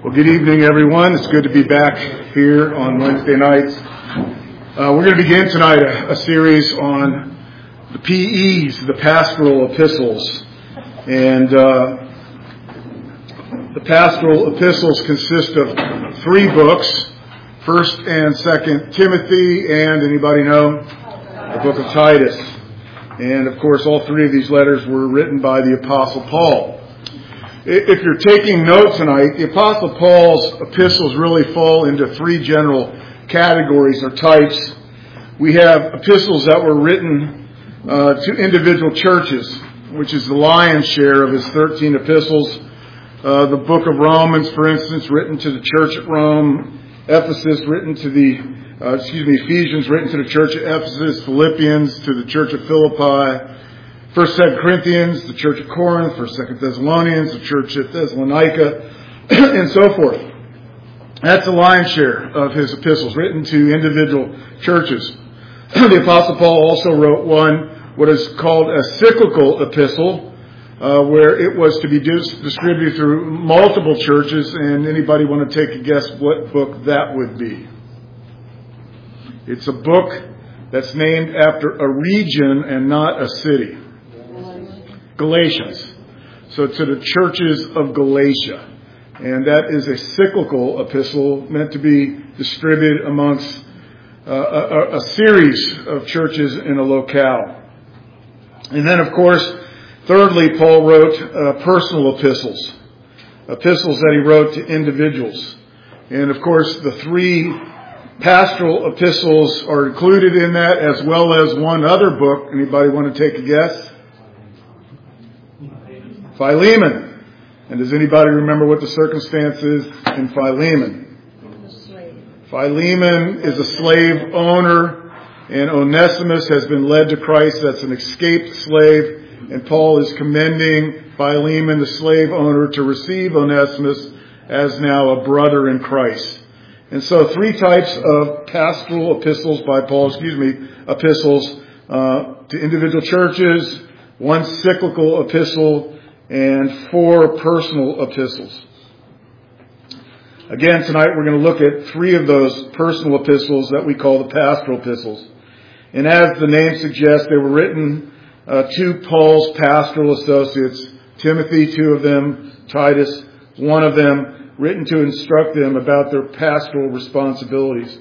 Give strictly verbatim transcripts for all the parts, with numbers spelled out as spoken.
Well, good evening, everyone. It's good to be back here on Wednesday nights. Uh, we're going to begin tonight a, a series on the P Es, the pastoral epistles. And uh, the pastoral epistles consist of three books, First and Second Timothy, and anybody know? The book of Titus. And, of course, all three of these letters were written by the Apostle Paul. If you're taking notes tonight, the Apostle Paul's epistles really fall into three general categories or types. We have epistles that were written uh, to individual churches, which is the lion's share of his thirteen epistles. Uh, the book of Romans, for instance, written to the church at Rome. Ephesus, written to the, uh, excuse me, Ephesians, written to the church at Ephesus. Philippians, to the church of Philippi. First, Second Corinthians, the church of Corinth. First, Second Thessalonians, the church at Thessalonica, and so forth. That's the lion's share of his epistles, written to individual churches. The Apostle Paul also wrote one, what is called a cyclical epistle, uh, where it was to be dis- distributed through multiple churches. And anybody want to take a guess what book that would be? It's a book that's named after a region and not a city. Galatians. So to the churches of Galatia. And that is a cyclical epistle meant to be distributed amongst uh, a, a series of churches in a locale. And then, of course, thirdly, Paul wrote uh, personal epistles. Epistles that he wrote to individuals. And, of course, the three pastoral epistles are included in that, as well as one other book. Anybody want to take a guess? Philemon. And does anybody remember what the circumstance is in Philemon? Philemon is a slave owner, and Onesimus has been led to Christ. That's an escaped slave. And Paul is commending Philemon, the slave owner, to receive Onesimus as now a brother in Christ. And so three types of pastoral epistles by Paul, excuse me, epistles uh, to individual churches, one cyclical epistle, and four personal epistles. Again, tonight we're going to look at three of those personal epistles that we call the pastoral epistles. And as the name suggests, they were written uh, to Paul's pastoral associates. Timothy, two of them. Titus, one of them. Written to instruct them about their pastoral responsibilities.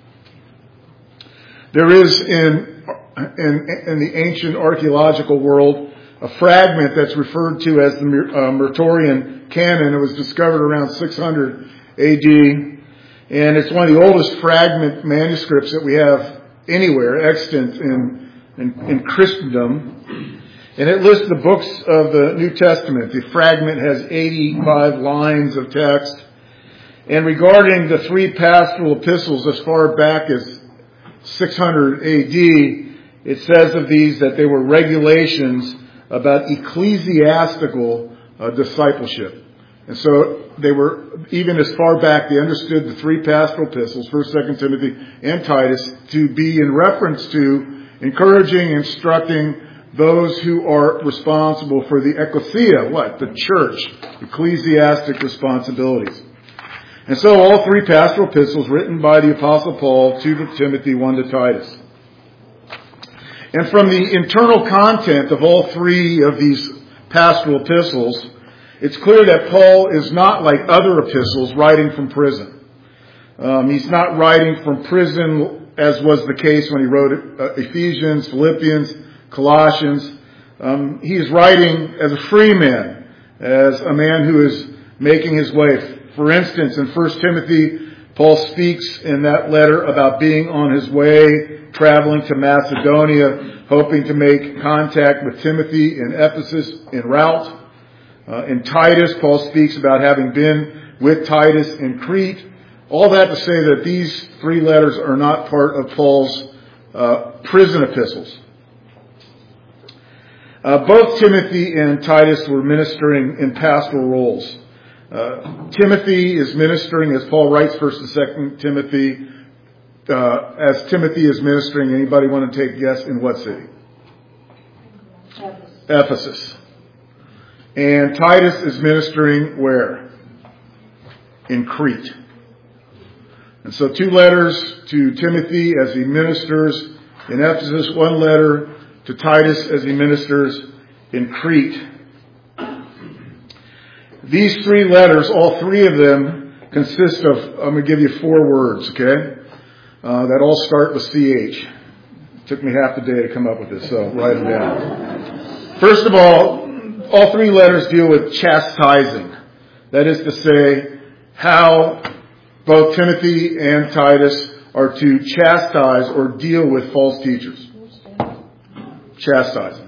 There is in, in, in the ancient archaeological world a fragment that's referred to as the uh, Muratorian Canon. It was discovered around six hundred A D. And it's one of the oldest fragment manuscripts that we have anywhere extant in, in, in Christendom. And it lists the books of the New Testament. The fragment has eighty-five lines of text. And regarding the three pastoral epistles as far back as six hundred A D, it says of these that they were regulations about ecclesiastical uh, discipleship. And so they were, even as far back, they understood the three pastoral epistles, First, Second Timothy, and Titus, to be in reference to encouraging, instructing those who are responsible for the ecclesia, what? The church, ecclesiastic responsibilities. And so all three pastoral epistles written by the Apostle Paul, two to Timothy, one to Titus. And from the internal content of all three of these pastoral epistles, it's clear that Paul is not like other epistles writing from prison. Um, he's not writing from prison as was the case when he wrote uh, Ephesians, Philippians, Colossians. Um, he is writing as a free man, as a man who is making his way. For instance, in First Timothy, Paul speaks in that letter about being on his way, traveling to Macedonia, hoping to make contact with Timothy in Ephesus en route. Uh, in Titus, Paul speaks about having been with Titus in Crete. All that to say that these three letters are not part of Paul's uh, prison epistles. Uh, both Timothy and Titus were ministering in pastoral roles. Uh, Timothy is ministering, as Paul writes First and Second Timothy, uh, as Timothy is ministering. Anybody want to take a guess in what city? Ephesus. Ephesus. And Titus is ministering where? in Crete. And so two letters to Timothy as he ministers in Ephesus, one letter to Titus as he ministers in Crete. These three letters, all three of them, consist of, I'm going to give you four words, okay? Uh, that all start with C H. It took me half the day to come up with this, so write them down. First of all, all three letters deal with chastising. That is to say, how both Timothy and Titus are to chastise or deal with false teachers. Chastising.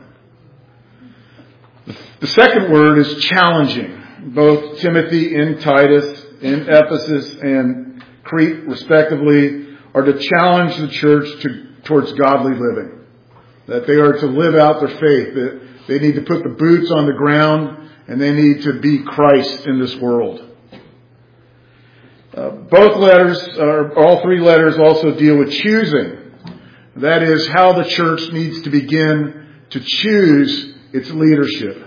The second word is challenging. Both Timothy and Titus in Ephesus and Crete, respectively, are to challenge the church to, towards godly living. That they are to live out their faith. That they need to put the boots on the ground and they need to be Christ in this world. Uh, both letters, or all three letters, also deal with choosing. That is how the church needs to begin to choose its leadership.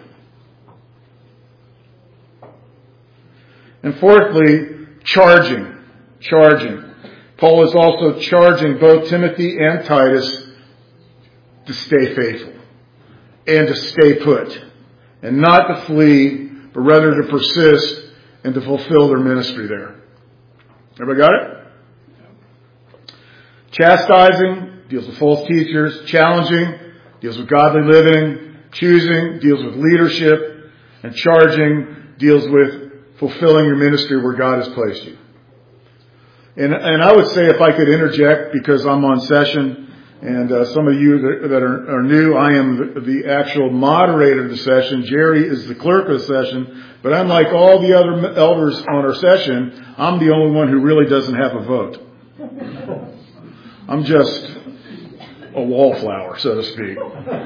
And fourthly, charging. Charging. Paul is also charging both Timothy and Titus to stay faithful and to stay put and not to flee, but rather to persist and to fulfill their ministry there. Everybody got it? Chastising deals with false teachers. Challenging deals with godly living. Choosing deals with leadership. And charging deals with fulfilling your ministry where God has placed you. And, and I would say, if I could interject, because I'm on session, and uh, some of you that, that are, are new, I am the, the actual moderator of the session. Jerry is the clerk of the session. But unlike all the other elders on our session, I'm the only one who really doesn't have a vote. I'm just a wallflower, so to speak.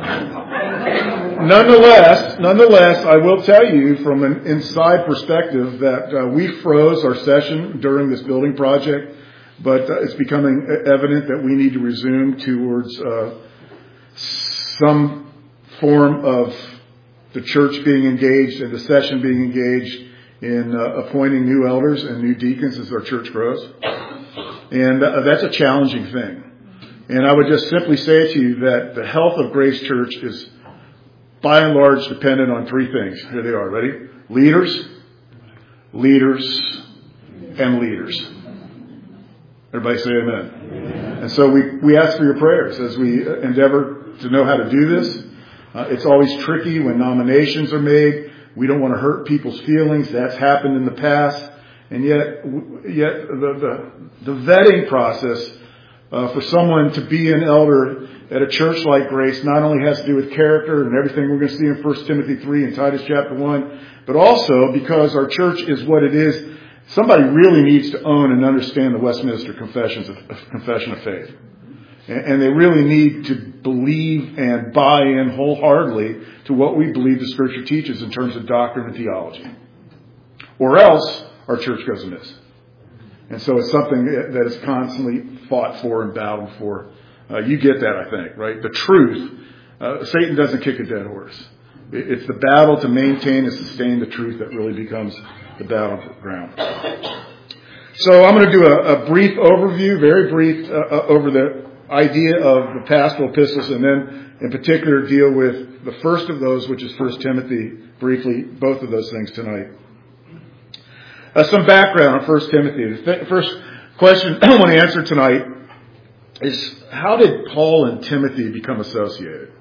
Nonetheless, nonetheless, I will tell you from an inside perspective that uh, we froze our session during this building project, but uh, it's becoming evident that we need to resume towards uh, some form of the church being engaged and the session being engaged in uh, appointing new elders and new deacons as our church grows. And uh, that's a challenging thing. And I would just simply say to you that the health of Grace Church is by and large dependent on three things. Here they are. Ready? Leaders, leaders, and leaders. Everybody say amen. Amen. And so we, we ask for your prayers as we endeavor to know how to do this. Uh, it's always tricky when nominations are made. We don't want to hurt people's feelings. That's happened in the past. And yet, yet the, the, the vetting process uh, for someone to be an elder at a church like Grace not only has to do with character and everything we're going to see in First Timothy three and Titus chapter one, but also because our church is what it is, somebody really needs to own and understand the Westminster Confessions of, of Confession of Faith. And, and they really need to believe and buy in wholeheartedly to what we believe the Scripture teaches in terms of doctrine and theology. Or else our church goes amiss. And so it's something that is constantly fought for and battled for. Uh, you get that, I think, right? The truth. Uh, Satan doesn't kick a dead horse. It's the battle to maintain and sustain the truth that really becomes the battleground. So I'm going to do a, a brief overview, very brief, uh, uh, over the idea of the pastoral epistles, and then in particular deal with the first of those, which is First Timothy, briefly, both of those things tonight. Uh, some background on First Timothy. The th- first question I want to answer tonight is, how did Paul and Timothy become associated?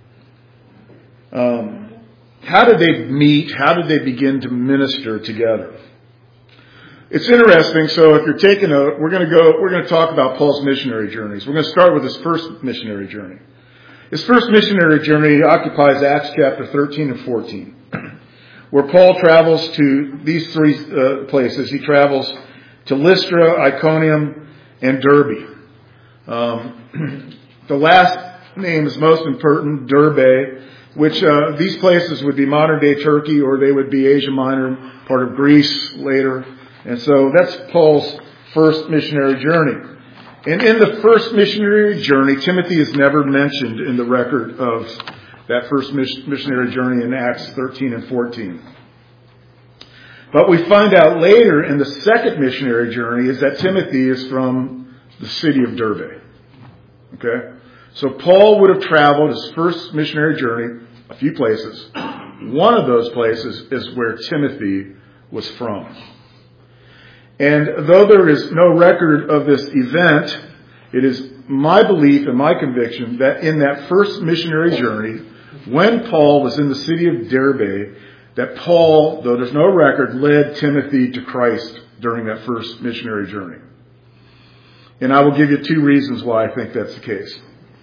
Um, how did they meet? How did they begin to minister together? It's interesting. So if you're taking note, we're going to go, we're going to talk about Paul's missionary journeys. We're going to start with his first missionary journey. His first missionary journey occupies Acts chapter thirteen and fourteen. Where Paul travels to these three uh, places. He travels to Lystra, Iconium, and Derbe. Um, the last name is most important, Derbe, which uh, these places would be modern-day Turkey, or they would be Asia Minor, part of Greece later. And so that's Paul's first missionary journey. And in the first missionary journey, Timothy is never mentioned in the record of that first missionary journey in Acts thirteen and fourteen. But we find out later in the second missionary journey is that Timothy is from the city of Derbe. Okay? So Paul would have traveled his first missionary journey a few places. One of those places is where Timothy was from. And though there is no record of this event, it is my belief and my conviction that in that first missionary journey, when Paul was in the city of Derbe, that Paul, though there's no record, led Timothy to Christ during that first missionary journey. And I will give you two reasons why I think that's the case.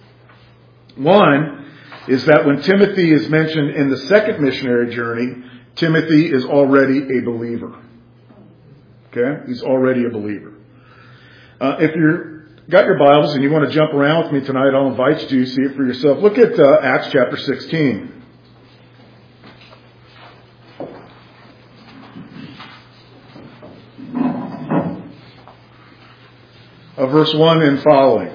One is that when Timothy is mentioned in the second missionary journey, Timothy is already a believer. Okay? He's already a believer. Uh, if you've got your Bibles and you want to jump around with me tonight, I'll invite you to see it for yourself. Look at uh, Acts chapter sixteen. Uh, verse one and following.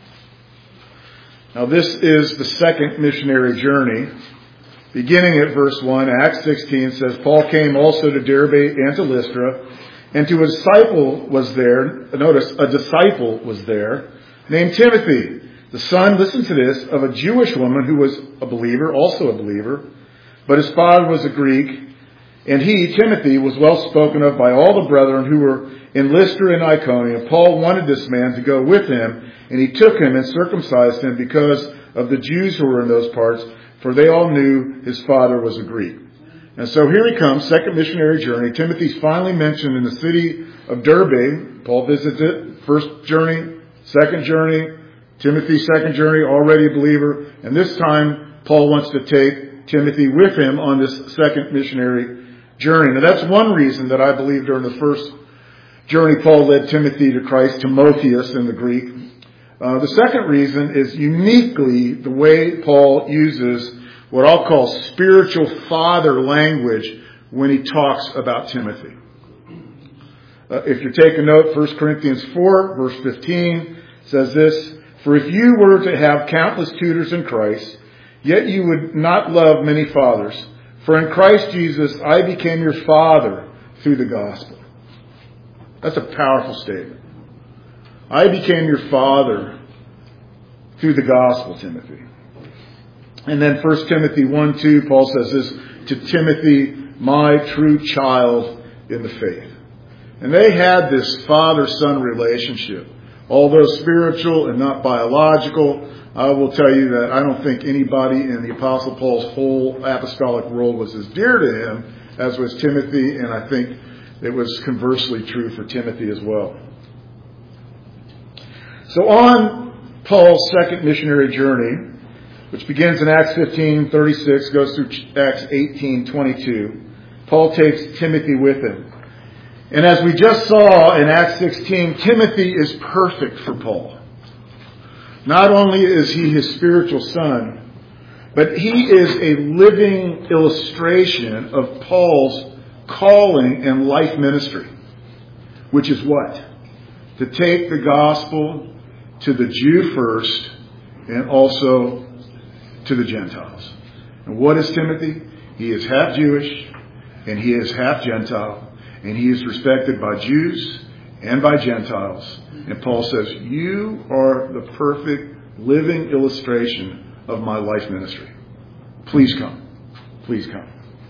Now this is the second missionary journey. Beginning at verse one, Acts sixteen says, Paul came also to Derbe and to Lystra, and to a disciple was there, notice, a disciple was there, named Timothy, the son, listen to this, of a Jewish woman who was a believer, also a believer, but his father was a Greek, and he, Timothy, was well spoken of by all the brethren who were in Lystra and Iconium. Paul wanted this man to go with him, and he took him and circumcised him because of the Jews who were in those parts, for they all knew his father was a Greek. And so here he comes, second missionary journey. Timothy's finally mentioned in the city of Derbe. Paul visits it. First journey, second journey. Timothy's second journey, already a believer. And this time, Paul wants to take Timothy with him on this second missionary journey. Now that's one reason that I believe during the first journey Paul led Timothy to Christ, Timotheus in the Greek. Uh, the second reason is uniquely the way Paul uses what I'll call spiritual father language when he talks about Timothy. Uh, if you're taking note, First Corinthians four, verse fifteen says this, for if you were to have countless tutors in Christ, yet you would not love many fathers. For in Christ Jesus I became your father through the gospel. That's a powerful statement. I became your father through the gospel, Timothy. And then First Timothy one two, Paul says this, to Timothy, my true child in the faith. And they had this father-son relationship. Although spiritual and not biological, I will tell you that I don't think anybody in the Apostle Paul's whole apostolic world was as dear to him as was Timothy, and I think it was conversely true for Timothy as well. So on Paul's second missionary journey, which begins in Acts fifteen thirty-six, goes through Acts eighteen twenty-two, Paul takes Timothy with him. And as we just saw in Acts sixteen, Timothy is perfect for Paul. Not only is he his spiritual son, but he is a living illustration of Paul's calling and life ministry, which is what? To take the gospel to the Jew first and also to the Gentiles. And what is Timothy? He is half Jewish and he is half Gentile, and he is respected by Jews and by Gentiles. And Paul says, you are the perfect living illustration of my life ministry. Please come. Please come.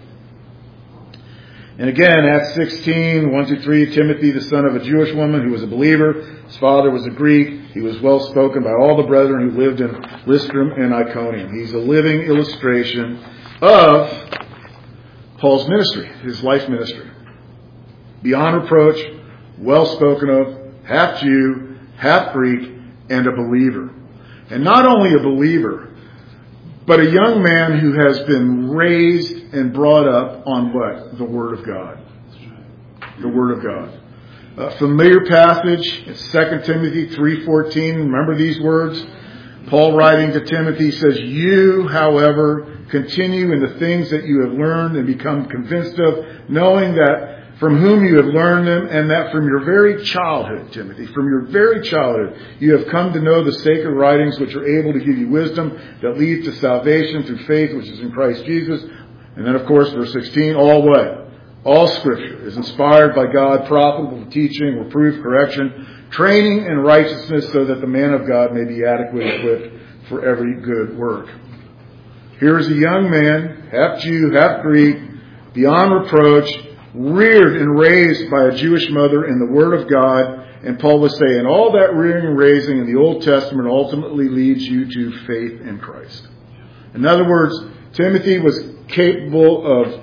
And again, Acts sixteen, one through three, Timothy, the son of a Jewish woman who was a believer. His father was a Greek. He was well spoken by all the brethren who lived in Lystra and Iconium. He's a living illustration of Paul's ministry, his life ministry. Beyond reproach, well spoken of, half Jew, half Greek, and a believer. And not only a believer, but a young man who has been raised and brought up on what? The Word of God. The Word of God. A familiar passage, it's Second Timothy three fourteen. Remember these words? Paul writing to Timothy says, you, however, continue in the things that you have learned and become convinced of, knowing that from whom you have learned them, and that from your very childhood, Timothy, from your very childhood, you have come to know the sacred writings which are able to give you wisdom that leads to salvation through faith which is in Christ Jesus. And then, of course, verse sixteen, all what? All Scripture is inspired by God, profitable for teaching, reproof, correction, training in righteousness, so that the man of God may be adequately equipped for every good work. Here is a young man, half Jew, half Greek, beyond reproach, reared and raised by a Jewish mother in the Word of God. And Paul was saying, all that rearing and raising in the Old Testament ultimately leads you to faith in Christ. In other words, Timothy was capable of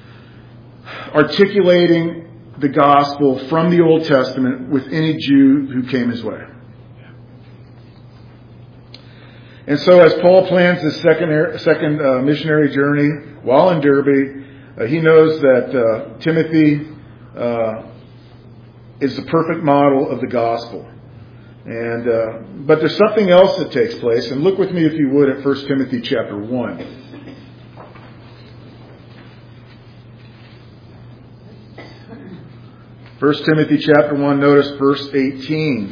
articulating the gospel from the Old Testament with any Jew who came his way. And so as Paul plans his second, second uh, missionary journey while in Derbe, uh, he knows that uh, Timothy uh, is the perfect model of the gospel. And uh, but there's something else that takes place. And look with me, if you would, at First Timothy chapter one. First Timothy chapter one, notice verse eighteen.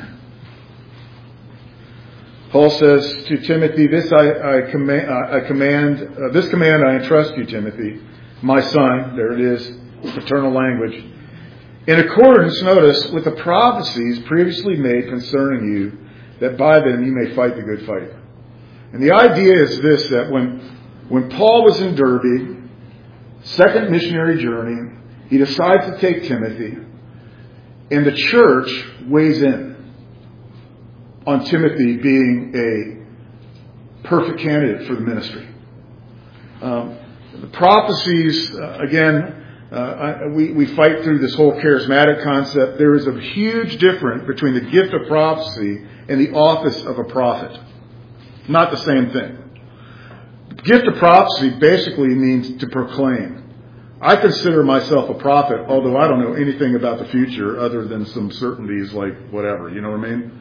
Paul says to Timothy, "This I, I command, I command uh, this command I entrust you, Timothy, my son." There it is, paternal language. "In accordance, notice, with the prophecies previously made concerning you, that by them you may fight the good fight." And the idea is this: that when when Paul was in Derbe, second missionary journey, he decides to take Timothy, and the church weighs in on Timothy being a perfect candidate for the ministry. Um, the prophecies, uh, again, uh, I, we, we fight through this whole charismatic concept. There is a huge difference between the gift of prophecy and the office of a prophet. Not the same thing. The gift of prophecy basically means to proclaim. I consider myself a prophet, although I don't know anything about the future other than some certainties like whatever, you know what I mean?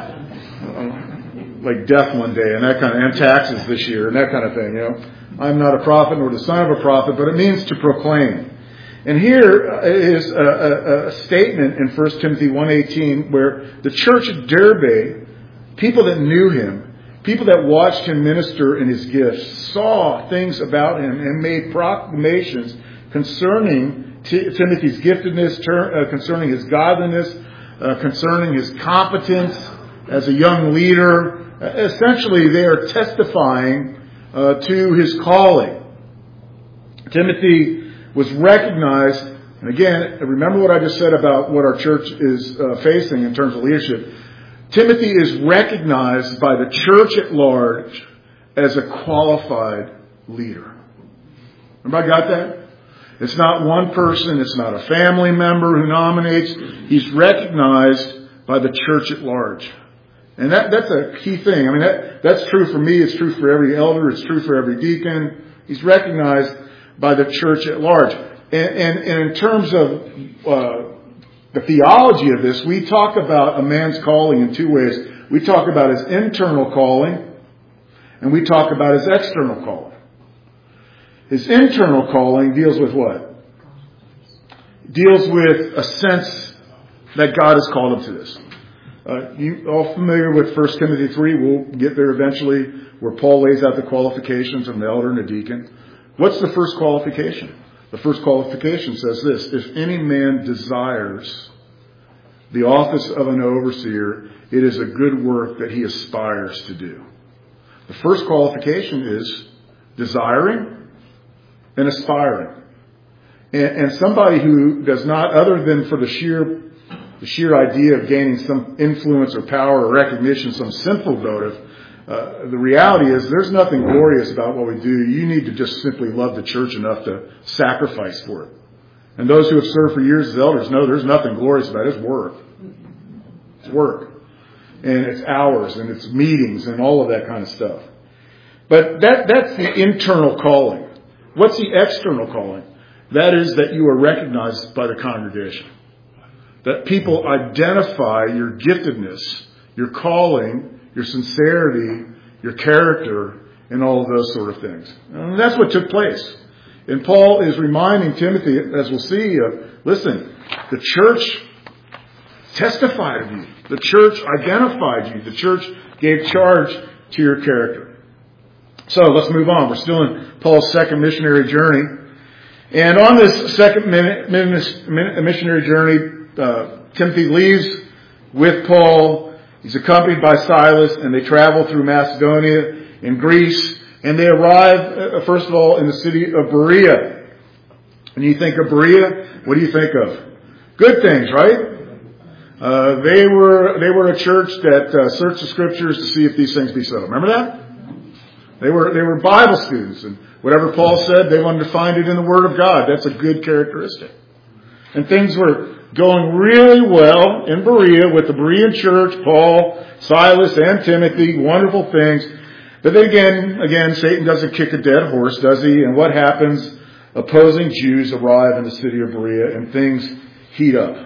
Uh, like death one day and that kind of, and taxes this year and that kind of thing, you know. I'm not a prophet nor the son of a prophet, but it means to proclaim. And here is a, a, a statement in First Timothy one eighteen where the church at Derbe, people that knew him, people that watched him minister in his gifts, saw things about him and made proclamations concerning T- Timothy's giftedness, ter- uh, concerning his godliness, uh, concerning his competence as a young leader. Uh, essentially, they are testifying uh, to his calling. Timothy was recognized, and again, remember what I just said about what our church is uh, facing in terms of leadership. Timothy is recognized by the church at large as a qualified leader. Everybody got that? It's not one person. It's not a family member who nominates. He's recognized by the church at large. And that, that's a key thing. I mean, that, that's true for me. It's true for every elder. It's true for every deacon. He's recognized by the church at large. And, and, and in terms of uh, the theology of this, we talk about a man's calling in two ways. We talk about his internal calling, and we talk about his external calling. His internal calling deals with what? Deals with a sense that God has called him to this. Uh, you all familiar with First Timothy three? We'll get there eventually, where Paul lays out the qualifications of an elder and a deacon. What's the first qualification? The first qualification says this: if any man desires the office of an overseer, it is a good work that he aspires to do. The first qualification is desiring and aspiring. And, and somebody who does not, other than for the sheer the sheer idea of gaining some influence or power or recognition, some sinful motive, uh, the reality is there's nothing glorious about what we do. You need to just simply love the church enough to sacrifice for it. And those who have served for years as elders know there's nothing glorious about it. It's work. It's work. And it's hours and it's meetings and all of that kind of stuff. But that that's the internal calling. What's the external calling? That is that you are recognized by the congregation. That people identify your giftedness, your calling, your sincerity, your character, and all of those sort of things. And that's what took place. And Paul is reminding Timothy, as we'll see, uh, listen, the church testified of you. The church identified you. The church gave charge to your character. So let's move on. We're still in Paul's second missionary journey. And on this second missionary journey, uh, Timothy leaves with Paul. He's accompanied by Silas, and they travel through Macedonia and Greece. And they arrive, uh, first of all, in the city of Berea. When you think of Berea, what do you think of? Good things, right? Uh, they were they were a church that uh, searched the scriptures to see if these things be so. Remember that? They were they were Bible students, and whatever Paul said, they wanted to find it in the Word of God. That's a good characteristic. And things were going really well in Berea with the Berean church, Paul, Silas, and Timothy. Wonderful things. But then again, again, Satan doesn't kick a dead horse, does he? And what happens? Opposing Jews arrive in the city of Berea, and things heat up.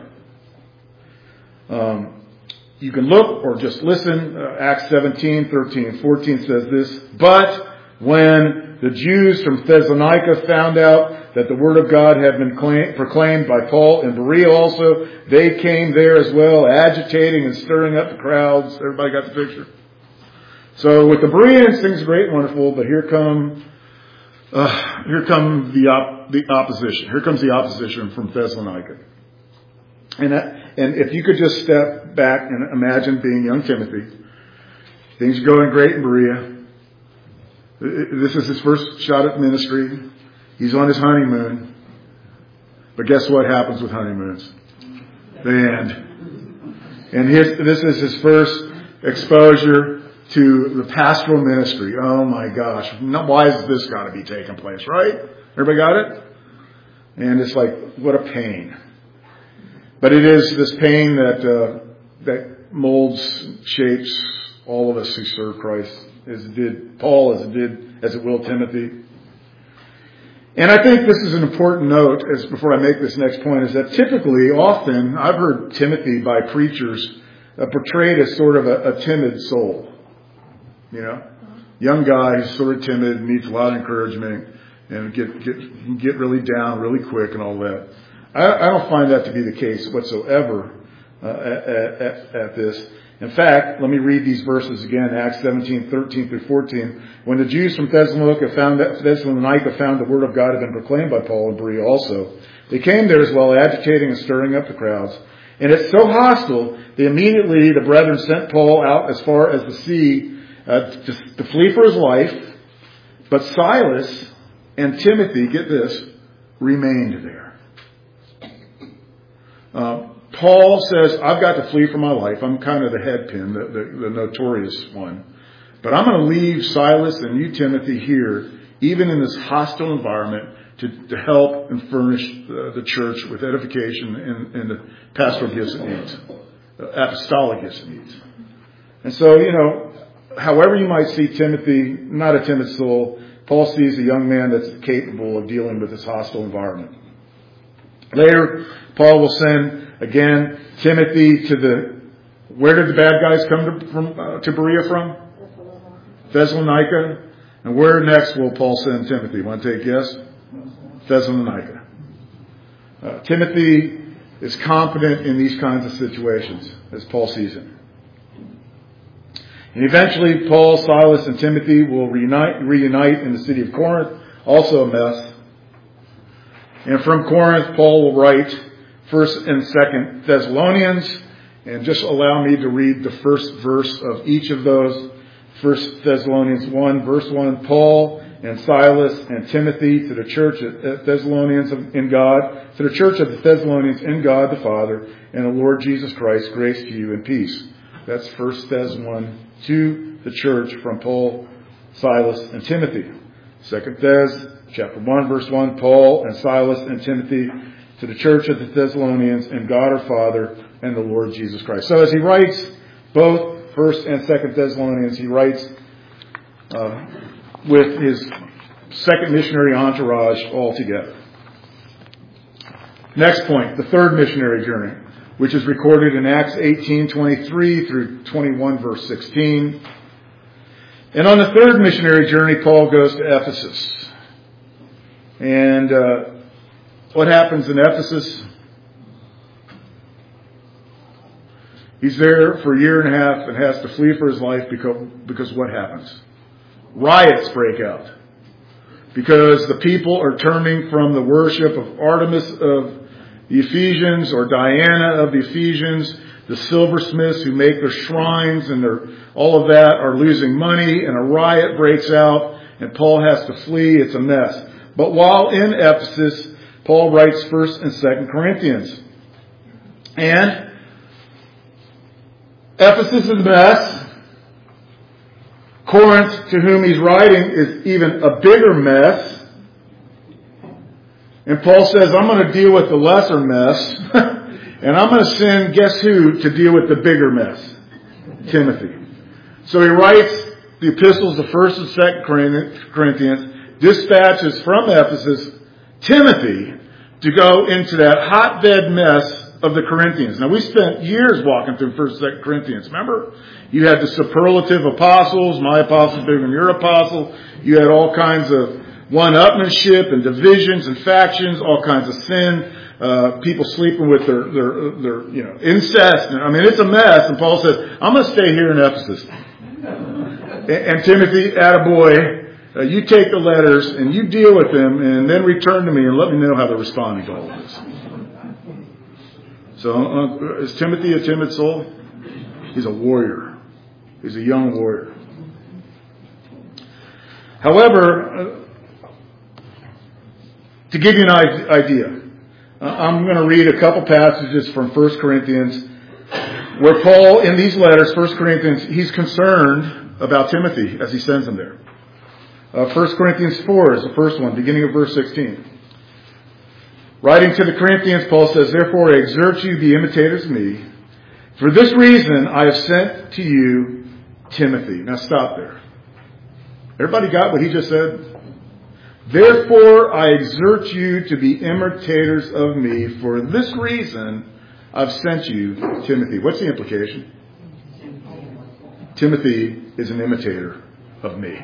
Um, you can look or just listen. Uh, Acts seventeen, thirteen, and fourteen says this. But when the Jews from Thessalonica found out that the word of God had been claim, proclaimed by Paul in Berea also, they came there as well, agitating and stirring up the crowds. Everybody got the picture? So with the Bereans, things are great and wonderful, but here come uh, here come the op- the opposition. Here comes the opposition from Thessalonica. And that, and if you could just step back and imagine being young Timothy, things are going great in Berea. This is his first shot at ministry. He's on his honeymoon. But guess what happens with honeymoons? They end. And his, this is his first exposure to the pastoral ministry. Oh my gosh. Why has this got to be taking place, right? Everybody got it? And it's like, what a pain. But it is this pain that uh, that molds, shapes all of us who serve Christ, as it did Paul, as it did, as it will Timothy. And I think this is an important note, as before I make this next point, is that typically, often, I've heard Timothy by preachers uh, portrayed as sort of a, a timid soul. You know, young guy who's sort of timid, needs a lot of encouragement, and get get get really down really quick and all that. I don't find that to be the case whatsoever uh, at, at, at this. In fact, let me read these verses again, Acts seventeen, thirteen through fourteen. When the Jews from Thessalonica found that Thessalonica found the word of God had been proclaimed by Paul in Berea also, they came there as well, agitating and stirring up the crowds. And it's so hostile, they immediately, the brethren sent Paul out as far as the sea uh, to, to flee for his life. But Silas and Timothy, get this, remained there. Uh, Paul says, I've got to flee for my life. I'm kind of the headpin, the, the, the notorious one. But I'm going to leave Silas and you, Timothy, here, even in this hostile environment, to, to help and furnish uh, the church with edification and, and the pastoral gifts it needs, uh, apostolic gifts it needs. And so, you know, however you might see Timothy, not a timid soul, Paul sees a young man that's capable of dealing with this hostile environment. Later, Paul will send, again, Timothy to the, where did the bad guys come to, from, uh, to Berea from? Thessalonica. And where next will Paul send Timothy? Want to take a guess? Thessalonica. Uh, Timothy is confident in these kinds of situations, as Paul sees it. And eventually, Paul, Silas, and Timothy will reunite, reunite in the city of Corinth, also a mess. And from Corinth, Paul will write First and Second Thessalonians, and just allow me to read the first verse of each of those. First Thessalonians one, verse one, Paul and Silas and Timothy to the church at Thessalonians in God, to the church of the Thessalonians in God the Father and the Lord Jesus Christ, grace to you and peace. That's First Thess one, to the church from Paul, Silas, and Timothy. Second Thess, chapter one, verse one, Paul and Silas and Timothy to the church of the Thessalonians in God our Father and the Lord Jesus Christ. So as he writes both First and Second Thessalonians, he writes uh, with his second missionary entourage all together. Next point, the third missionary journey, which is recorded in Acts eighteen, twenty-three through twenty-one, verse sixteen. And on the third missionary journey, Paul goes to Ephesus. And uh, what happens in Ephesus? He's there for a year and a half and has to flee for his life because, because what happens? Riots break out. because the people are turning from the worship of Artemis of the Ephesians or Diana of the Ephesians. The silversmiths who make their shrines and their, all of that are losing money, and a riot breaks out, and Paul has to flee. It's a mess. But while in Ephesus, Paul writes First and Second Corinthians. And Ephesus is a mess. Corinth, to whom he's writing, is even a bigger mess. And Paul says, I'm going to deal with the lesser mess. And I'm going to send, guess who, to deal with the bigger mess? Timothy. So he writes the epistles of First and Second Corinthians, dispatches from Ephesus Timothy to go into that hotbed mess of the Corinthians. Now, we spent years walking through First and Second Corinthians. Remember? You had the superlative apostles, my apostle bigger than your apostle. You had all kinds of one-upmanship and divisions and factions, all kinds of sin. Uh, people sleeping with their, their, their, you know, incest. I mean, it's a mess. And Paul says, I'm going to stay here in Ephesus. and, and Timothy, attaboy, uh, you take the letters and you deal with them and then return to me and let me know how they're responding to all of this. So, uh, is Timothy a timid soul? He's a warrior. He's a young warrior. However, uh, to give you an idea, I'm going to read a couple passages from First Corinthians where Paul, in these letters, First Corinthians, he's concerned about Timothy as he sends him there. Uh, First Corinthians four is the first one, beginning of verse sixteen. Writing to the Corinthians, Paul says, Therefore I exhort you to be imitators of me. For this reason I have sent to you Timothy. Now stop there. Everybody got what he just said? Therefore, I exhort you to be imitators of me. For this reason, I've sent you Timothy. What's the implication? Timothy is an imitator of me.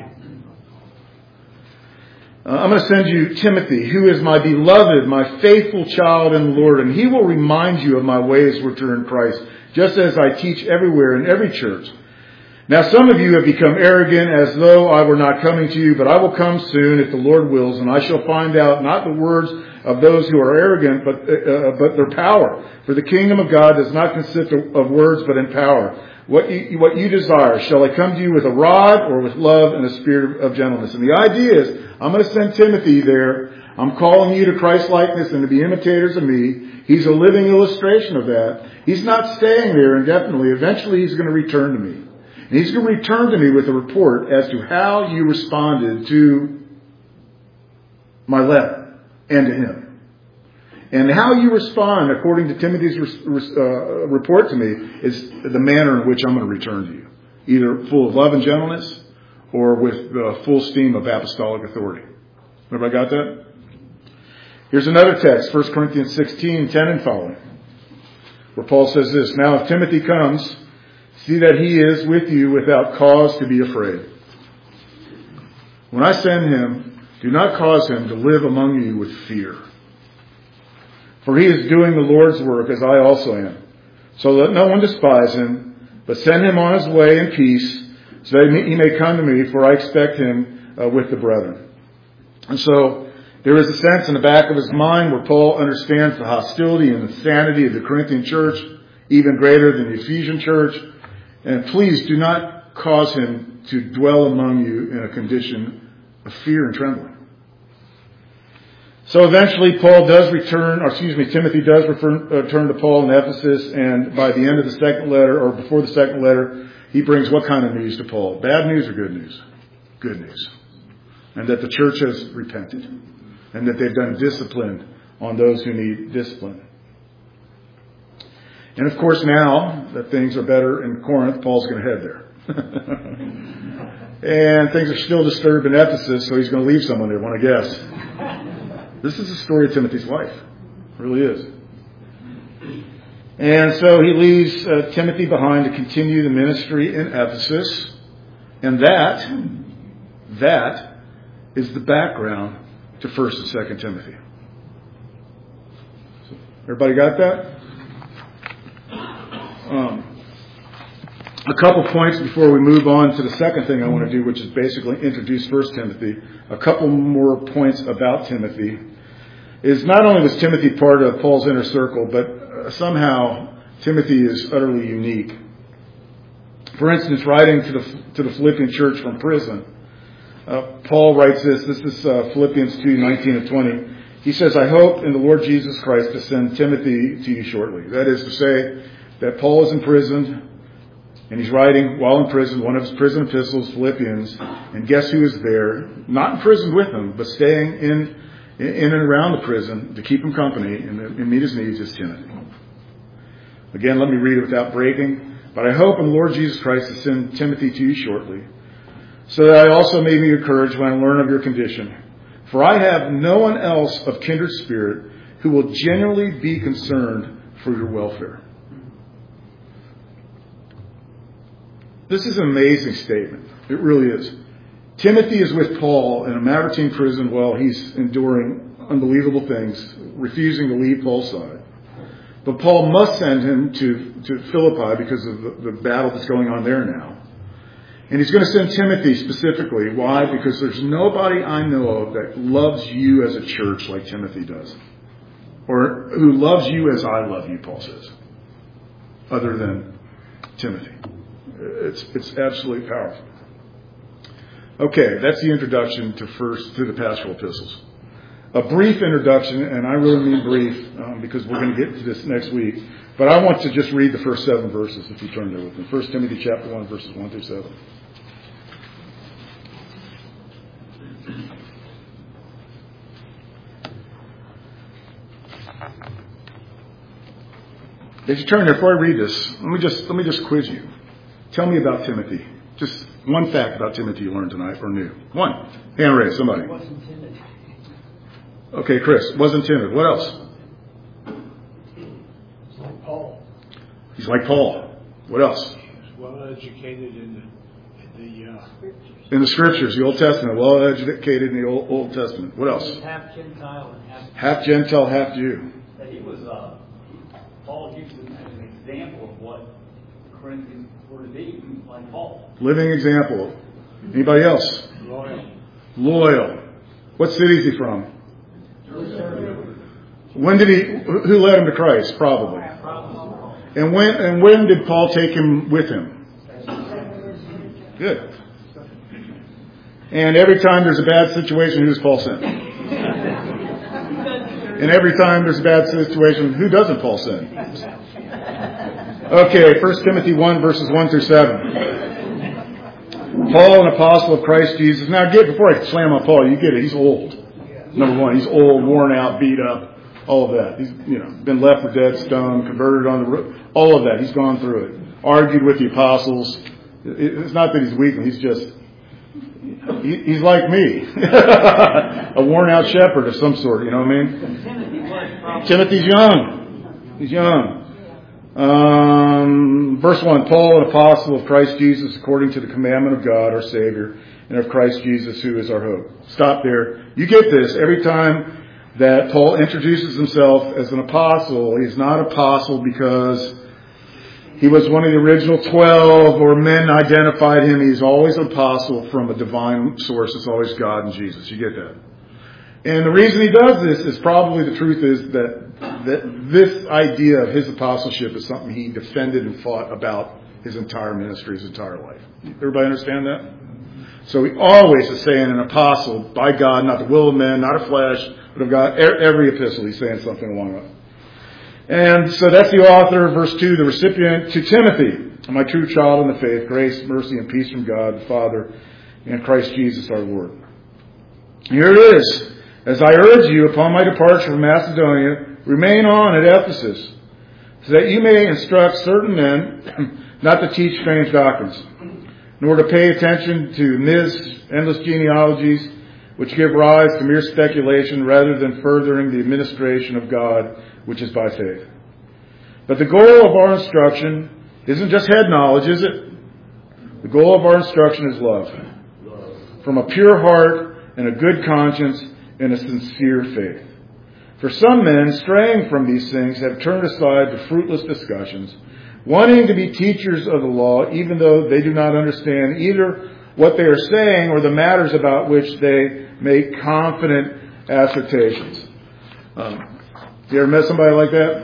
Uh, I'm going to send you Timothy, who is my beloved, my faithful child in the Lord, and he will remind you of my ways which are in Christ, just as I teach everywhere in every church. Now some of you have become arrogant as though I were not coming to you, but I will come soon if the Lord wills, and I shall find out not the words of those who are arrogant, but uh, but their power. For the kingdom of God does not consist of, of words, but in power. What you, what you desire, shall I come to you with a rod or with love and a spirit of gentleness? And the idea is, I'm going to send Timothy there. I'm calling you to Christ-likeness and to be imitators of me. He's a living illustration of that. He's not staying there indefinitely. Eventually he's going to return to me. And he's going to return to me with a report as to how you responded to my letter and to him. And how you respond, according to Timothy's uh, report to me, is the manner in which I'm going to return to you. Either full of love and gentleness or with uh, full steam of apostolic authority. Everybody got that? Here's another text, First Corinthians sixteen, ten and following, where Paul says this, Now if Timothy comes, see that he is with you without cause to be afraid. When I send him, do not cause him to live among you with fear. For he is doing the Lord's work, as I also am. So let no one despise him, but send him on his way in peace, so that he may come to me, for I expect him uh, with the brethren. And so there is a sense in the back of his mind where Paul understands the hostility and insanity of the Corinthian church, even greater than the Ephesian church. And please do not cause him to dwell among you in a condition of fear and trembling. So eventually Paul does return, or excuse me, Timothy does refer, uh, return to Paul in Ephesus, and by the end of the second letter, or before the second letter, he brings what kind of news to Paul? Bad news or good news? Good news. And that the church has repented, and that they've done discipline on those who need discipline. And of course now that things are better in Corinth, Paul's going to head there. And things are still disturbed in Ephesus, so he's going to leave someone there, want to guess. This is the story of Timothy's life. It really is. And so he leaves uh, Timothy behind to continue the ministry in Ephesus. And that, that is the background to First and Second Timothy. Everybody got that? Um, a couple points before we move on to the second thing I want to do, which is basically introduce First Timothy. A couple more points about Timothy. Is not only was Timothy part of Paul's inner circle, but somehow Timothy is utterly unique. For instance, writing to the to the Philippian church from prison, uh, Paul writes this. This is uh, Philippians two, nineteen and twenty. He says, I hope in the Lord Jesus Christ to send Timothy to you shortly. That is to say that Paul is imprisoned, and he's writing while in prison one of his prison epistles, Philippians, and guess who is there? Not imprisoned with him, but staying in in and around the prison to keep him company and, and meet his needs is Timothy. Again, let me read it without breaking. But I hope in the Lord Jesus Christ to send Timothy to you shortly, so that I also may be encouraged when I learn of your condition. For I have no one else of kindred spirit who will genuinely be concerned for your welfare. This is an amazing statement. It really is. Timothy is with Paul in a Mamertine prison while he's enduring unbelievable things, refusing to leave Paul's side. But Paul must send him to, to Philippi because of the, the battle that's going on there now. And he's going to send Timothy specifically. Why? Because there's nobody I know of that loves you as a church like Timothy does. Or who loves you as I love you, Paul says. Other than Timothy. It's it's absolutely powerful. Okay, that's the introduction to first to the pastoral epistles. A brief introduction, and I really mean brief um, because we're going to get to this next week. But I want to just read the first seven verses if you turn there with me. First Timothy chapter one, verses one through seven. As you turn there, before I read this, let me just let me just quiz you. Tell me about Timothy. Just one fact about Timothy you learned tonight or knew. One. Hand raise, somebody. He wasn't timid. Okay, Chris. Wasn't timid. What else? He's like Paul. He's like Paul. What else? He was well educated in the, in the uh, in the scriptures, the Old Testament. Well educated in the Old, Old Testament. What else? He was half Gentile and half Half Gentile, half Jew. That he was. Uh, Paul gives him as an example of what the Corinthians were to be, like Paul. Living example. Anybody else? loyal. Loyal. What city is he from? When did he? Who led him to Christ? Probably. And when? And when did Paul take him with him? Good. And every time there's a bad situation, who's Paul send? And every time there's a bad situation, who doesn't Paul send? Okay, First Timothy one, verses one through seven. Paul, an apostle of Christ Jesus. Now, get before I slam on Paul, you get it. He's old. Number one, he's old, worn out, beat up, all of that. He's, you know, been left for dead, stoned, converted on the roof. All of that. He's gone through it. Argued with the apostles. It's not that he's weak. He's just, he, he's like me. A worn out shepherd of some sort, you know what I mean? Timothy's young. He's young. Um, verse one, Paul, an apostle of Christ Jesus, according to the commandment of God, our Savior, and of Christ Jesus, who is our hope. Stop there. You get this. Every time that Paul introduces himself as an apostle, he's not apostle because he was one of the original twelve or men identified him. He's always an apostle from a divine source. It's always God and Jesus. You get that? And the reason he does this is probably the truth is that that this idea of his apostleship is something he defended and fought about his entire ministry, his entire life. Everybody understand that? So he always is saying an apostle by God, not the will of men, not of flesh, but of God. Every epistle he's saying something along that. And so that's the author, verse two, the recipient to Timothy, my true child in the faith, grace, mercy, and peace from God the Father and Christ Jesus our Lord. Here it is. As I urge you upon my departure from Macedonia, remain on at Ephesus, so that you may instruct certain men not to teach strange doctrines, nor to pay attention to myths, endless genealogies, which give rise to mere speculation rather than furthering the administration of God, which is by faith. But the goal of our instruction isn't just head knowledge, is it? The goal of our instruction is love. From a pure heart and a good conscience and a sincere faith. For some men, straying from these things, have turned aside to fruitless discussions, wanting to be teachers of the law, even though they do not understand either what they are saying or the matters about which they make confident assertions. Um, you ever met somebody like that?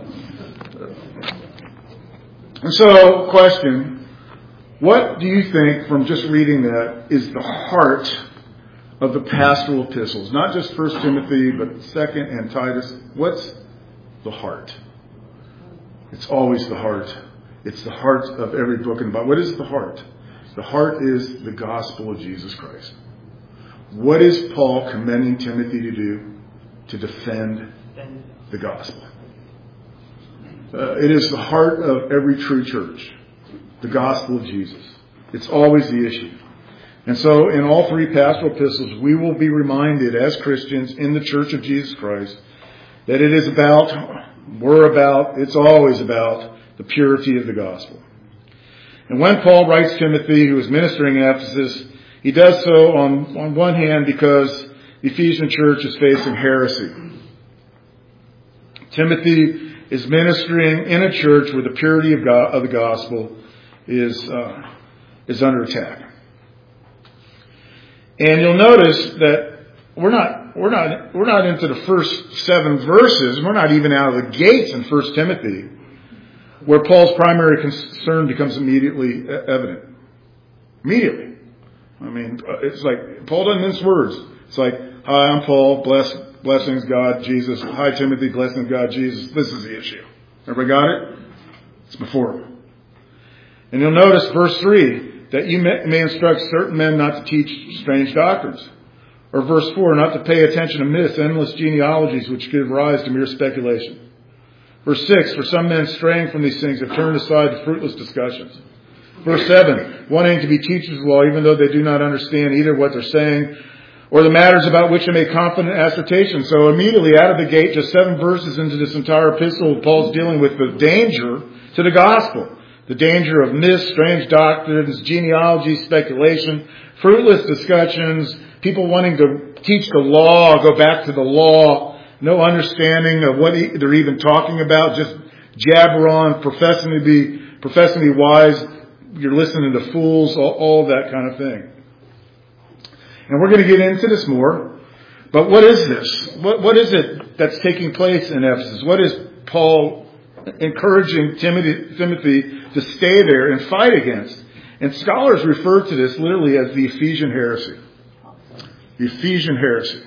And so, question, what do you think from just reading that is the heart of the pastoral epistles? Not just First Timothy, but Second and Titus. What's the heart? It's always the heart. It's the heart of every book in the Bible. What is the heart? The heart is the gospel of Jesus Christ. What is Paul commending Timothy to do? To defend the gospel. Uh, it is the heart of every true church. The gospel of Jesus. It's always the issue. And so in all three pastoral epistles, we will be reminded as Christians in the church of Jesus Christ that it is about, we're about, it's always about the purity of the gospel. And when Paul writes Timothy, who is ministering in Ephesus, he does so on, on one hand because the Ephesian church is facing heresy. Timothy is ministering in a church where the purity of, God, of the gospel is uh, is under attack. And you'll notice that we're not we're not we're not into the first seven verses. We're not even out of the gates in First Timothy, where Paul's primary concern becomes immediately evident. Immediately. I mean, it's like Paul doesn't mince words. It's like, hi, I'm Paul. Bless, blessings, God, Jesus. Hi, Timothy. Blessings, God, Jesus. This is the issue. Everybody got it? It's before him. And you'll notice verse three, that you may, may instruct certain men not to teach strange doctrines. Or verse four, not to pay attention to myths, endless genealogies which give rise to mere speculation. Verse six, for some men straying from these things have turned aside to fruitless discussions. Verse seven, wanting to be teachers of the law, even though they do not understand either what they're saying or the matters about which they make confident assertion. So immediately out of the gate, just seven verses into this entire epistle, Paul's dealing with the danger to the gospel. The danger of myths, strange doctrines, genealogy, speculation, fruitless discussions, people wanting to teach the law, go back to the law, no understanding of what they're even talking about, just jabber on, professing to be, professing to be wise. You're listening to fools, all, all that kind of thing. And we're going to get into this more. But what is this? What, what is it that's taking place in Ephesus? What is Paul encouraging Timothy, Timothy to stay there and fight against? And scholars refer to this literally as the Ephesian heresy. The Ephesian heresy.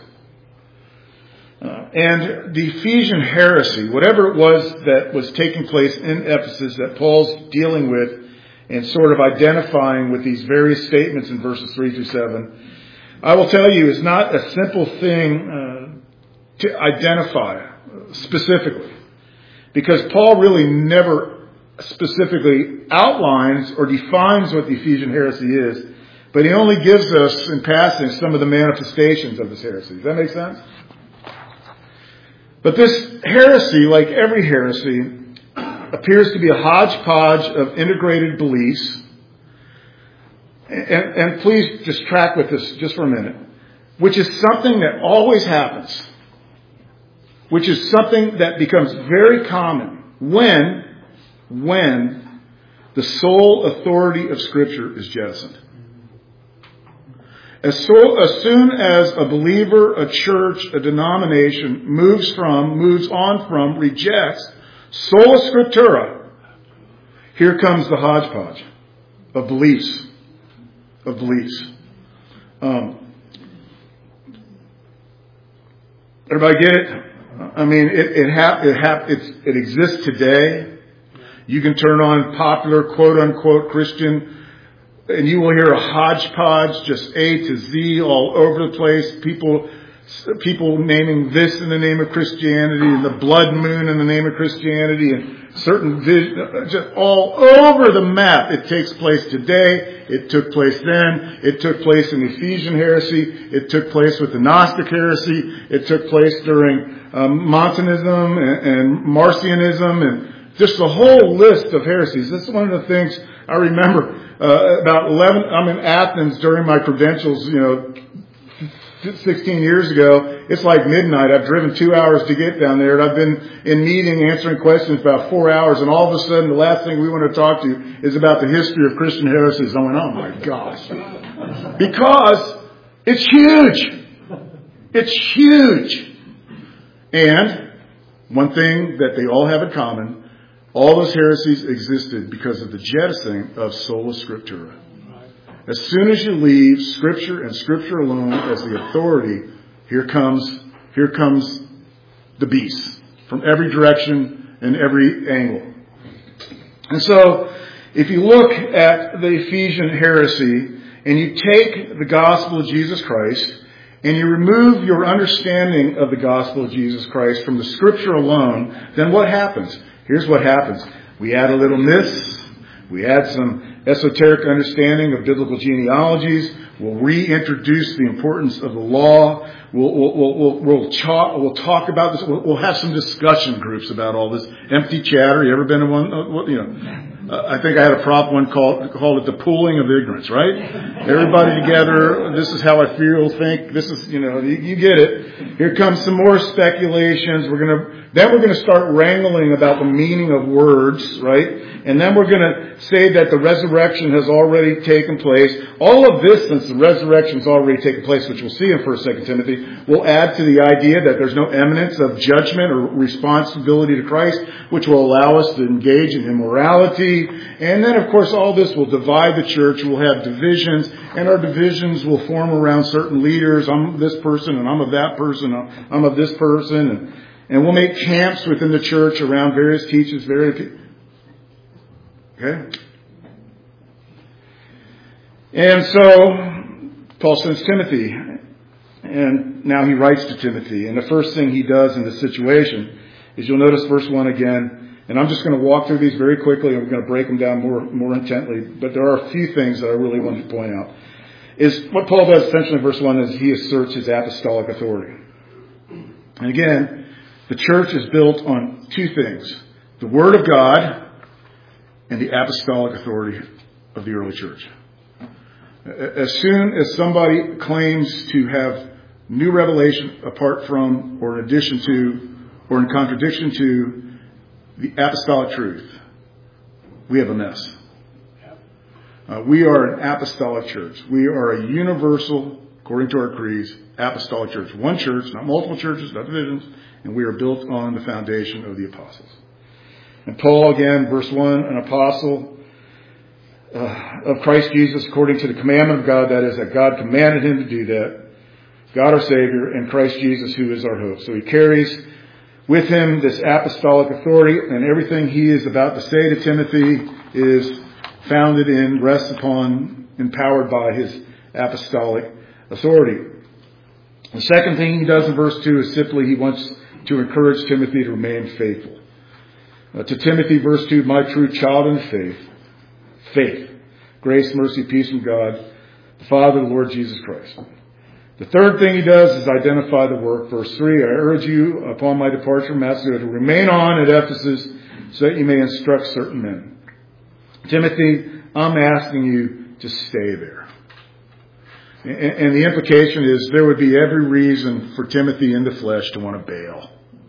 Uh, and the Ephesian heresy, whatever it was that was taking place in Ephesus that Paul's dealing with and sort of identifying with these various statements in verses three through seven, I will tell you, is not a simple thing uh, to identify specifically. Because Paul really never specifically outlines or defines what the Ephesian heresy is, but he only gives us in passing some of the manifestations of this heresy. Does that make sense? But this heresy, like every heresy, appears to be a hodgepodge of integrated beliefs. And, and please just track with this just for a minute. Which is something that always happens. Which is something that becomes very common when, when the sole authority of Scripture is jettisoned. As, so, as soon as a believer, a church, a denomination moves from, moves on from, rejects sola scriptura, here comes the hodgepodge of beliefs. Of beliefs. Um, everybody get it? I mean, it it, hap, it, hap, it's, it exists today. You can turn on popular quote-unquote Christian, and you will hear a hodgepodge, just A to Z, all over the place. People, people naming this in the name of Christianity, and the blood moon in the name of Christianity, and certain vision, just all over the map. It takes place today. It took place then. It took place in the Ephesian heresy. It took place with the Gnostic heresy. It took place during um, Montanism and, and Marcionism, and just a whole list of heresies. This is one of the things I remember uh, about eleven. I'm in Athens during my credentials, you know, sixteen years ago. It's like midnight. I've driven two hours to get down there. And I've been in meeting, answering questions about four hours. And all of a sudden, the last thing we want to talk to is about the history of Christian heresies. I went, oh my gosh. Because it's huge. It's huge. And one thing that they all have in common, all those heresies existed because of the jettisoning of sola scriptura. As soon as you leave Scripture and Scripture alone as the authority, here comes, here comes the beast from every direction and every angle. And so, if you look at the Ephesian heresy and you take the gospel of Jesus Christ and you remove your understanding of the gospel of Jesus Christ from the Scripture alone, then what happens? Here's what happens. We add a little myths. We add some esoteric understanding of biblical genealogies. We'll reintroduce the importance of the law. We'll, we'll, we'll, we'll, we'll, talk, we'll talk about this. We'll, we'll have some discussion groups about all this empty chatter. You ever been to one? You know, uh, I think I had a prop one called, called it the pooling of ignorance, right? Everybody together. This is how I feel, think. This is, you know, you, you get it. Here comes some more speculations. We're going to, then we're going to start wrangling about the meaning of words, right? And then we're going to say that the resurrection has already taken place. All of this, since the resurrection has already taken place, which we'll see in First, Second Timothy, will add to the idea that there's no eminence of judgment or responsibility to Christ, which will allow us to engage in immorality. And then, of course, all this will divide the church. We'll have divisions, and our divisions will form around certain leaders. I'm this person, and I'm of that person. I'm of this person. And, and we'll make camps within the church around various teachers, various Okay? And so, Paul sends Timothy, and now he writes to Timothy. And the first thing he does in this situation is, you'll notice verse one again, and I'm just going to walk through these very quickly, and we're going to break them down more, more intently, but there are a few things that I really want to point out. Is what Paul does essentially in verse one is he asserts his apostolic authority. And again, the church is built on two things: the Word of God and the apostolic authority of the early church. As soon as somebody claims to have new revelation apart from, or in addition to, or in contradiction to the apostolic truth, we have a mess. Uh, we are an apostolic church. We are a universal, according to our creeds, apostolic church. One church, not multiple churches, not divisions, and we are built on the foundation of the apostles. And Paul, again, verse one, an apostle uh, of Christ Jesus according to the commandment of God, that is, that God commanded him to do that, God our Savior, and Christ Jesus, who is our hope. So he carries with him this apostolic authority, and everything he is about to say to Timothy is founded in, rests upon, empowered by his apostolic authority. The second thing he does in verse two is simply he wants to encourage Timothy to remain faithful. Uh, to Timothy, verse two, my true child in faith, faith, grace, mercy, peace from God, the Father, the Lord Jesus Christ. The third thing he does is identify the work. Verse three, I urge you upon my departure from Macedonia to remain on at Ephesus so that you may instruct certain men. Timothy, I'm asking you to stay there. And, and the implication is there would be every reason for Timothy in the flesh to want to bail.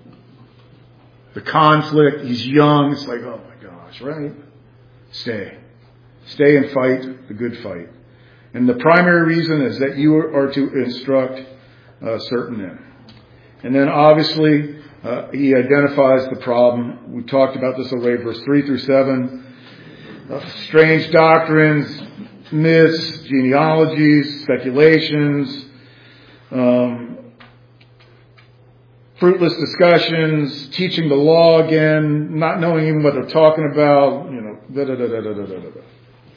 The conflict, he's young, it's like, oh my gosh, right? Stay. Stay and fight the good fight. And the primary reason is that you are to instruct uh, certain men. And then obviously, uh, he identifies the problem. We talked about this already, verse three through seven. Uh, strange doctrines, myths, genealogies, speculations, um, fruitless discussions, teaching the law again, not knowing even what they're talking about, you know, da da da da da da da da.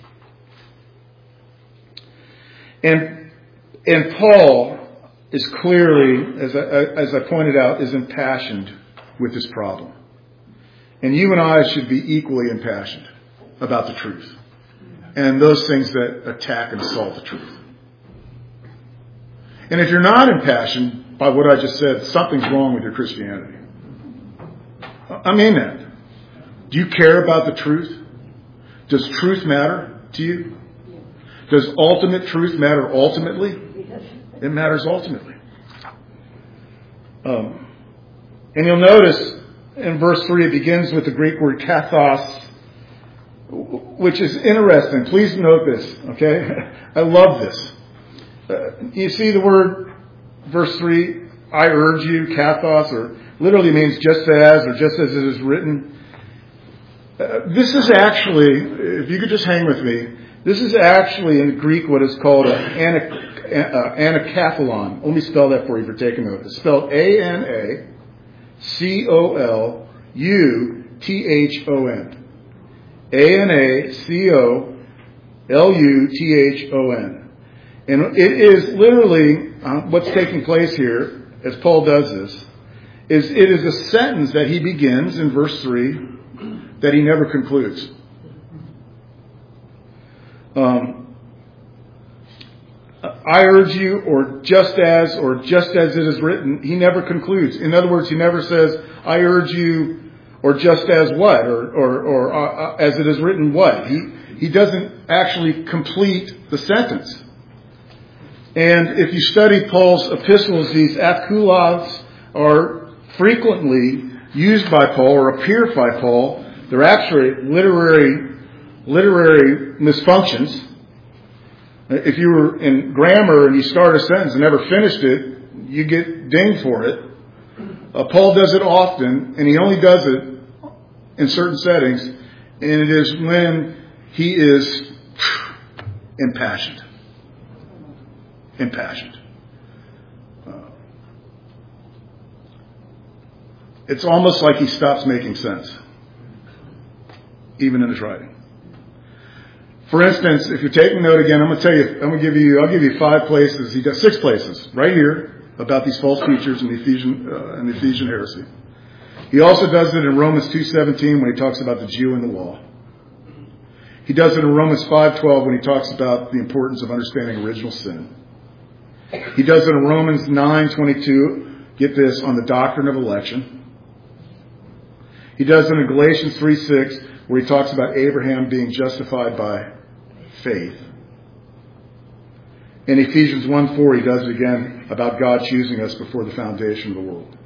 And and Paul is clearly, as I, as I pointed out, is impassioned with this problem. And you and I should be equally impassioned about the truth and those things that attack and assault the truth. And if you're not impassioned by what I just said, something's wrong with your Christianity. I mean that. Do you care about the truth? Does truth matter to you? Does ultimate truth matter ultimately? It matters ultimately. Um, and you'll notice in verse three, it begins with the Greek word kathos, which is interesting. Please note this, okay? I love this. Uh, you see the word, verse three, I urge you, kathos, or literally means just as, or just as it is written. Uh, this is actually, if you could just hang with me, this is actually in Greek what is called an anakatholon. Let me spell that for you for taking note. It's spelled A N A C O L U T H O N. A N A C O L U T H O N. And it is literally, uh, what's taking place here, as Paul does this, is it is a sentence that he begins in verse three that he never concludes. Um, I urge you, or just as, or just as it is written, he never concludes. In other words, he never says, I urge you, or just as what, or or, or uh, as it is written what. He he doesn't actually complete the sentence. And if you study Paul's epistles, these akulas are frequently used by Paul or appear by Paul. They're actually literary literary misfunctions. If you were in grammar and you start a sentence and never finished it, you get dinged for it. Uh, Paul does it often, and he only does it in certain settings, and it is when he is impassioned. Impassioned. Uh, it's almost like he stops making sense, even in his writing. For instance, if you're taking note again, I'm going to tell you, I'm going to give you, I'll give you five places. He does six places right here about these false teachers and the Ephesian uh, and the Ephesian heresy. He also does it in Romans two seventeen when he talks about the Jew and the law. He does it in Romans five twelve when he talks about the importance of understanding original sin. He does it in Romans nine twenty-two, get this, on the doctrine of election. He does it in Galatians three six where he talks about Abraham being justified by faith. In Ephesians one four, he does it again about God choosing us before the foundation of the world.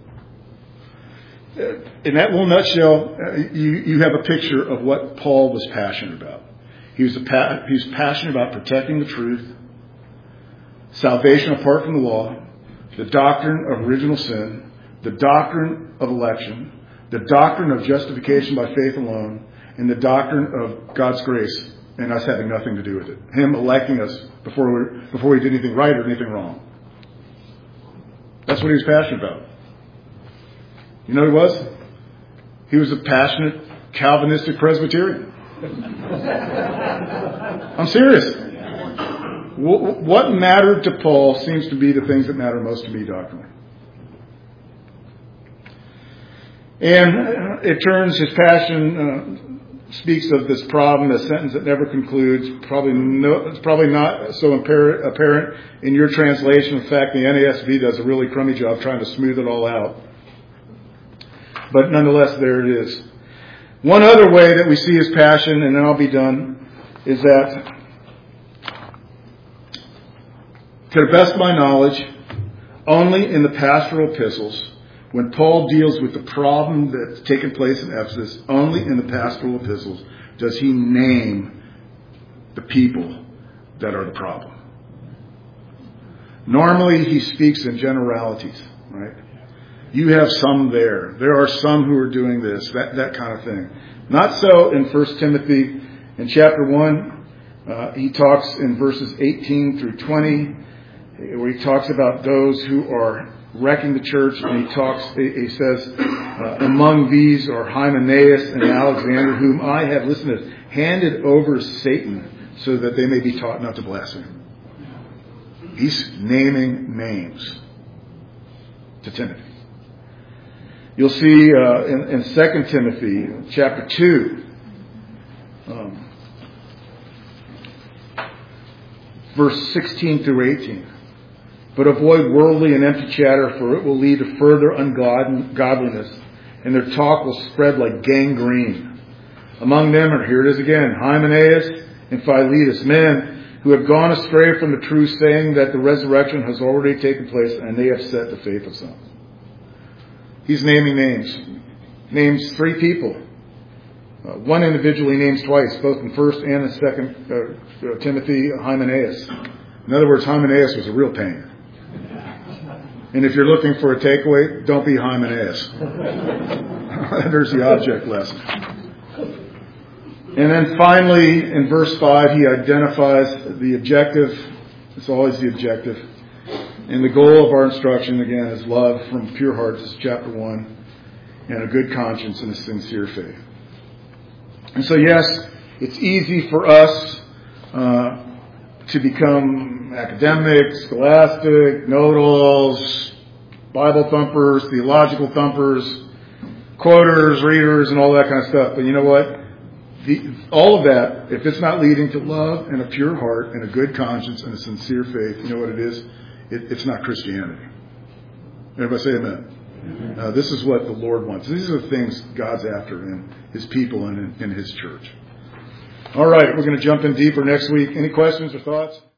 In that little nutshell, you, you have a picture of what Paul was passionate about. He was, a, he was passionate about protecting the truth, salvation apart from the law, the doctrine of original sin, the doctrine of election, the doctrine of justification by faith alone, and the doctrine of God's grace and us having nothing to do with it. Him electing us before we, before we did anything right or anything wrong. That's what he was passionate about. You know what he was? He was a passionate Calvinistic Presbyterian. I'm serious. What mattered to Paul seems to be the things that matter most to me doctrinally. And it turns, his passion uh, speaks of this problem, a sentence that never concludes. Probably no, it's probably not so apparent in your translation. In fact, the N A S B does a really crummy job trying to smooth it all out. But nonetheless, there it is. One other way that we see his passion, and then I'll be done, is that, to the best of my knowledge, only in the pastoral epistles, when Paul deals with the problem that's taken place in Ephesus, only in the pastoral epistles does he name the people that are the problem. Normally he speaks in generalities, right? You have some there. There are some who are doing this, that, that kind of thing. Not so in First Timothy. In chapter one, uh, he talks in verses eighteen through twenty, where he talks about those who are wrecking the church, and he talks, he says, uh, among these are Hymenaeus and Alexander, whom I have, listen to this, handed over to Satan so that they may be taught not to blaspheme. He's naming names to Timothy. You'll see uh, in, in Second Timothy chapter two, um, verse sixteen through eighteen. But avoid worldly and empty chatter, for it will lead to further ungodliness, and their talk will spread like gangrene. Among them, and here it is again, Hymenaeus and Philetus, men who have gone astray from the truth, saying that the resurrection has already taken place, and they have set the faith of some. He's naming names. Names three people. Uh, one individual he names twice, both in First and in Second uh, Timothy, Hymenaeus. In other words, Hymenaeus was a real pain. And if you're looking for a takeaway, don't be Hymenaeus. There's the object lesson. And then finally, in verse five, he identifies the objective. It's always the objective. And the goal of our instruction, again, is love from pure hearts, is chapter one, and a good conscience and a sincere faith. And so, yes, it's easy for us uh, to become academic, scholastic, know-it-alls, Bible thumpers, theological thumpers, quoters, readers, and all that kind of stuff. But you know what? The, all of that, if it's not leading to love and a pure heart and a good conscience and a sincere faith, you know what it is? It, it's not Christianity. Everybody say amen. Mm-hmm. Uh, this is what the Lord wants. These are the things God's after in His people and in, in His church. All right, we're going to jump in deeper next week. Any questions or thoughts?